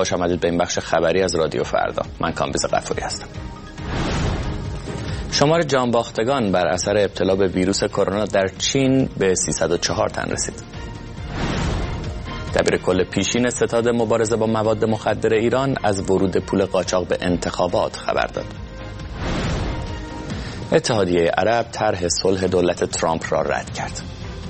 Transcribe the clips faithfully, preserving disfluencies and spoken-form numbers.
خوش آمدید به این بخش خبری از رادیو فردا. من کامبیز غفوری هستم. شمار جانباختگان بر اثر ابتلا به ویروس کرونا در چین به سیصد و چهار تن رسید. دبیر کل پیشین ستاد مبارزه با مواد مخدر ایران از ورود پول قاچاق به انتخابات خبر داد. اتحادیه عرب طرح صلح دولت ترامپ را رد کرد.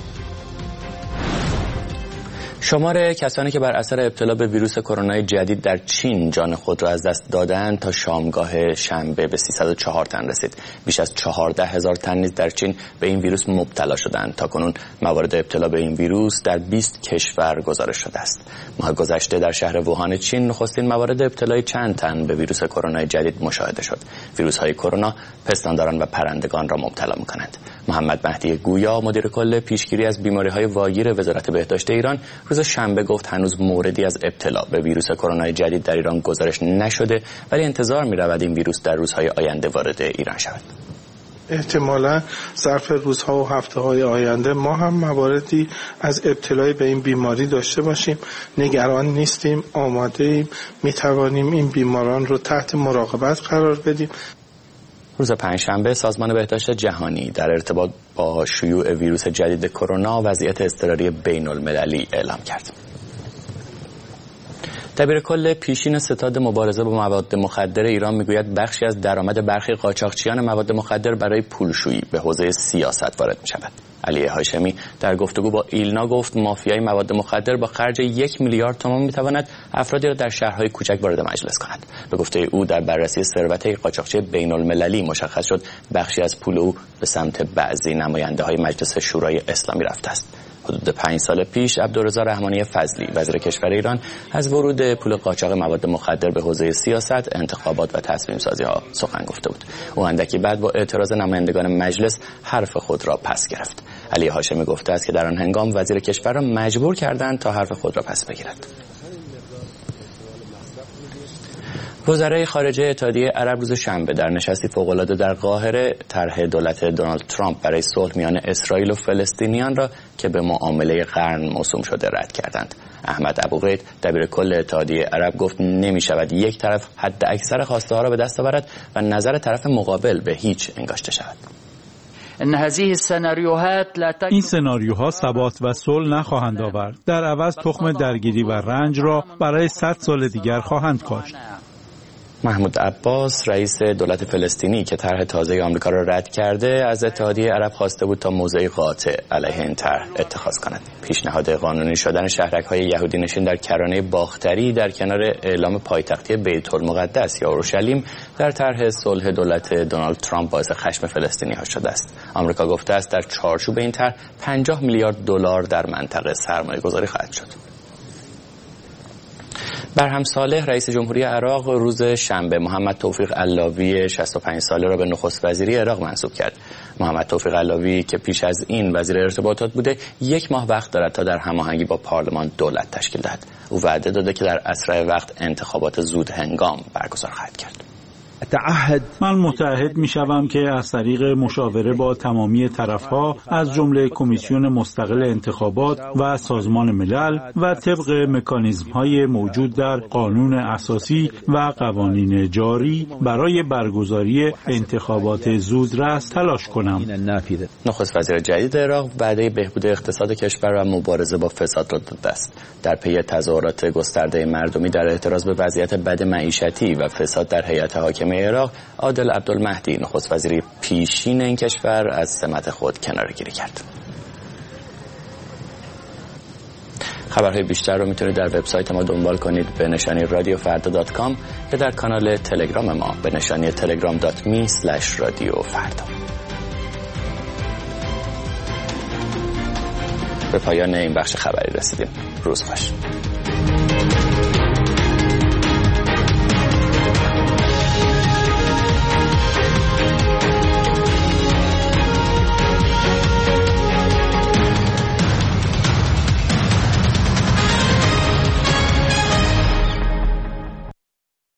شمار کسانی که بر اثر ابتلا به ویروس کرونا جدید در چین جان خود را از دست دادند تا شامگاه شنبه به سیصد و چهار تن رسید. بیش از چهارده هزار تن نیز در چین به این ویروس مبتلا شدند. تاکنون موارد ابتلا به این ویروس در بیست کشور گزارش شده است. ماه گذشته در شهر ووهان چین نخستین موارد ابتلای چند تن به ویروس کرونا جدید مشاهده شد. ویروس‌های کرونا پستانداران و پرندگان را مبتلا می‌کنند. محمد مهدی گویا مدیر کل پیشگیری از بیماری‌های واگیر وزارت بهداشت ایران روز شنبه گفت هنوز موردی از ابتلا به ویروس کرونا جدید در ایران گزارش نشده، ولی انتظار می‌رود این ویروس در روزهای آینده وارد ایران شود. احتمالا ظرف روزها و هفته‌های آینده ما هم مواردی از ابتلای به این بیماری داشته باشیم. نگران نیستیم، آماده ایم، می‌توانیم این بیماران رو تحت مراقبت قرار بدیم. روز پنجشنبه سازمان بهداشت جهانی در ارتباط با شیوع ویروس جدید کرونا وضعیت اضطراری بین‌المللی اعلام کرد. دبیر کل پیشین ستاد مبارزه با مواد مخدر ایران میگوید بخشی از درآمد برخی قاچاقچیان مواد مخدر برای پولشویی به حوزه سیاست وارد می شود. علی هاشمی در گفتگو با ایلنا گفت مافیای مواد مخدر با خرج یک میلیارد تومان می تواند افرادی را در شهرهای کوچک وارد مجلس کند. به گفته او در بررسی ثروت قاچاقچی بین‌المللی مشخص شد بخشی از پول او به سمت بعضی نماینده‌های مجلس شورای اسلامی رفته است. حدود پنج سال پیش عبدالرضا رحمانی فضلی وزیر کشور ایران از ورود پول قاچاق مواد مخدر به حوزه سیاست، انتخابات و تصمیم سازی ها سخن گفته بود. او اندکی بعد با اعتراض نمایندگان مجلس حرف خود را پس گرفت. علی هاشمی گفته است که در آن هنگام وزیر کشور را مجبور کردند تا حرف خود را پس بگیرد. وزرای خارجه اتحادیه عرب روز شنبه در نشستی فوق‌العاده در قاهره طرح دولت دونالد ترامپ برای صلح میان اسرائیل و فلسطینیان را که به معامله قرن موسوم شده رد کردند. احمد ابوغید دبیر کل اتحادیه عرب گفت نمی شود یک طرف حد اکثر خواسته ها را به دست آورد و نظر طرف مقابل به هیچ انگاشته شود. این سناریوها ثبات و صلح نخواهند آورد. در عوض تخم درگیری و رنج را برای صد سال دیگر خواهند کاشت. محمود عباس رئیس دولت فلسطینی که طرح تازه آمریکا را رد کرده از اتحادیه عرب خواسته بود تا موضعی قاطع علیه این طرح اتخاذ کند. پیشنهاد قانونی شدن شهرک‌های یهودی نشین در کرانه باختری در کنار اعلام پایتختی بیت المقدس یا اورشلیم در طرح صلح دولت دونالد ترامپ باعث خشم فلسطینی‌ها شده است. آمریکا گفته است در چارچوب این طرح پنجاه میلیارد دلار در منطقه سرمایه‌گذاری خواهد شد. برهم صالح رئیس جمهوری عراق روز شنبه محمد توفیق علاوی شصت و پنج ساله را به نخست وزیری عراق منصوب کرد. محمد توفیق علاوی که پیش از این وزیر ارتباطات بوده یک ماه وقت دارد تا در هماهنگی با پارلمان دولت تشکیل دهد. او وعده داده که در اسرع وقت انتخابات زود هنگام برگزار خواهد کرد. تعهد من متعهد می شوم که از طریق مشاوره با تمامی طرفها از جمله کمیسیون مستقل انتخابات و سازمان ملل و طبق مکانیزم های موجود در قانون اساسی و قوانین جاری برای برگزاری انتخابات زودرس تلاش کنم. نخست وزیر جدید عراق وعده بهبود اقتصاد کشور و مبارزه با فساد را داده است. در پی تظاهرات گسترده مردمی در اعتراض به وضعیت بد معیشتی و فساد در هیئت حاکمه عراق، عادل عبدالمهدی نخست وزیر پیشین این کشور از سمت خود کناره‌گیری کرد. خبرهای بیشتر رو میتونید در وبسایت ما دنبال کنید به نشانی رادیو فردا دات کام یا در کانال تلگرام ما به نشانی تلگرام دات می اسلش رادیو فردا. به پایان این بخش خبری رسیدیم. روز خوش.